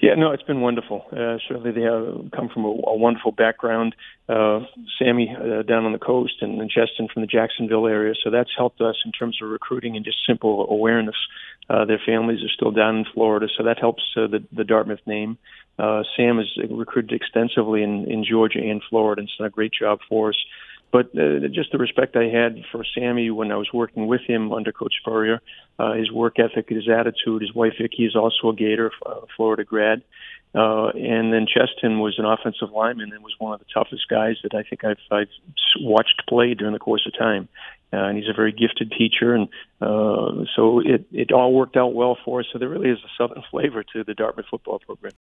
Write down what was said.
Yeah, no, it's been wonderful. Certainly they have come from a wonderful background. Sammy down on the coast and Cheston from the Jacksonville area. So that's helped us in terms of recruiting and just simple awareness. Their families are still down in Florida, so that helps the Dartmouth name. Sam has recruited extensively in Georgia and Florida and has done a great job for us. But just the respect I had for Sammy when I was working with him under Coach Spurrier, his work ethic, his attitude. His wife Vicky is also a Gator, Florida grad. And then Cheston was an offensive lineman and was one of the toughest guys that I think I've watched play during the course of time. And he's a very gifted teacher, and so it all worked out well for us. So there really is a Southern flavor to the Dartmouth football program.